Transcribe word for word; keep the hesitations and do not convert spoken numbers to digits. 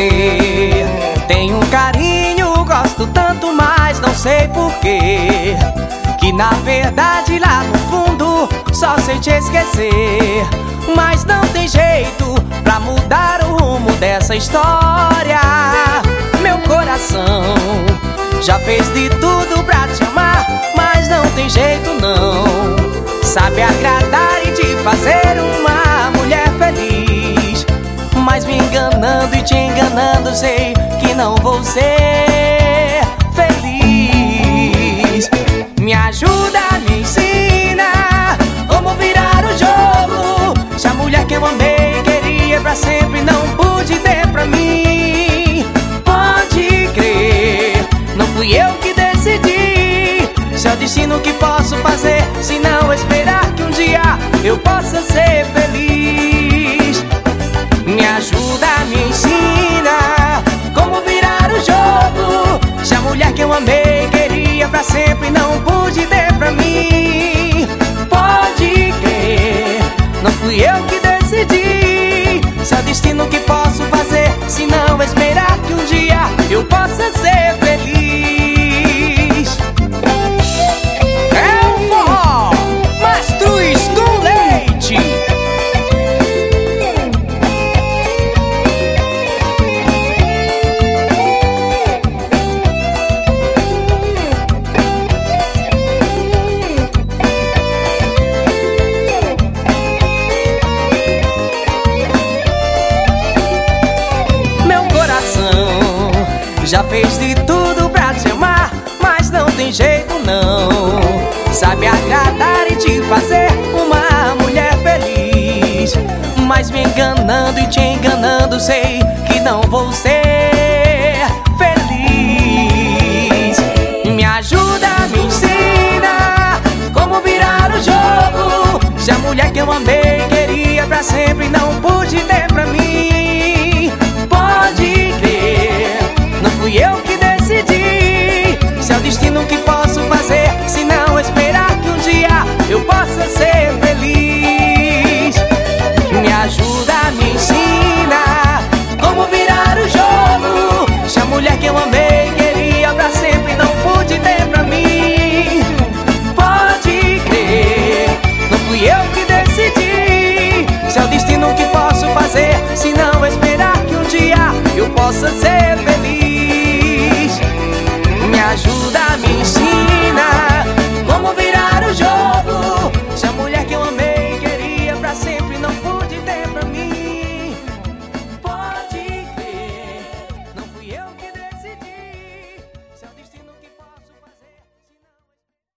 você. Tenho um carinho, gosto tanto, mas não sei porquê. Que na verdade lá no fundo só sei te esquecer. Mas não tem jeito pra mudar o rumo dessa história. Meu coração já fez de tudo pra te amar, mas não tem jeito não. Sabe agradar e te fazer uma mulher feliz, mas me enganando e te enganando sei que não vou ser feliz. Me ajuda, me ensina como virar o jogo. Se a mulher que eu amei queria pra sempre não pude ter pra mim. Pode crer, não fui eu que decidi. Se é o destino, que posso fazer se não esperar que um dia eu possa ser feliz? Me ajuda, me ensina como virar o jogo. Se a mulher que eu amei queria pra sempre não pude ter pra mim. Pode crer, não fui eu que decidi. Se é o destino, que posso fazer se não esperar que um dia eu possa ser feliz? É um forró Mastruz com leite. Já fez de tudo pra te amar, mas não tem jeito não. Sabe agradar e te fazer uma mulher feliz, mas me enganando e te enganando sei que não vou ser feliz. Me ajuda, me ensina como virar o jogo. Se a mulher que eu amei queria pra sempre não pude ter pra mim. Pode crer, não fui eu que decidi. Se é o destino, que posso fazer se não esperar que um dia eu possa ser feliz? Me ajuda, me ensina como virar o jogo. Se a mulher que eu amei queria pra sempre não pude ter pra mim. Pode crer, não fui eu que decidi. Se é o destino,